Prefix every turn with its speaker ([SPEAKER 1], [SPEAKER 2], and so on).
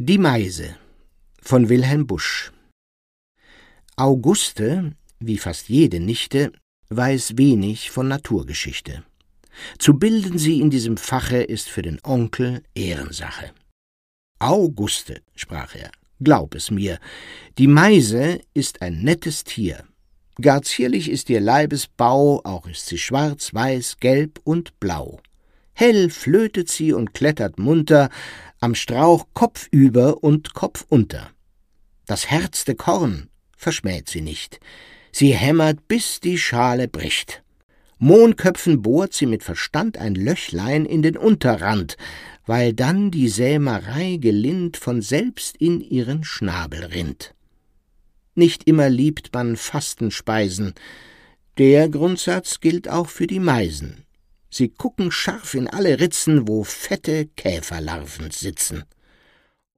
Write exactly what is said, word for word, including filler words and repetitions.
[SPEAKER 1] Die Meise von Wilhelm Busch. Auguste, wie fast jede Nichte, weiß wenig von Naturgeschichte. Zu bilden sie in diesem Fache ist für den Onkel Ehrensache. »Auguste«, sprach er, »glaub es mir, die Meise ist ein nettes Tier. Gar zierlich ist ihr Leibesbau, auch ist sie schwarz, weiß, gelb und blau. Hell flötet sie und klettert munter, am Strauch kopfüber und kopfunter. Das herzte Korn verschmäht sie nicht, sie hämmert, bis die Schale bricht. Mohnköpfen bohrt sie mit Verstand ein Löchlein in den Unterrand, weil dann die Sämerei gelind von selbst in ihren Schnabel rinnt. Nicht immer liebt man Fastenspeisen, der Grundsatz gilt auch für die Meisen. Sie gucken scharf in alle Ritzen, wo fette Käferlarven sitzen.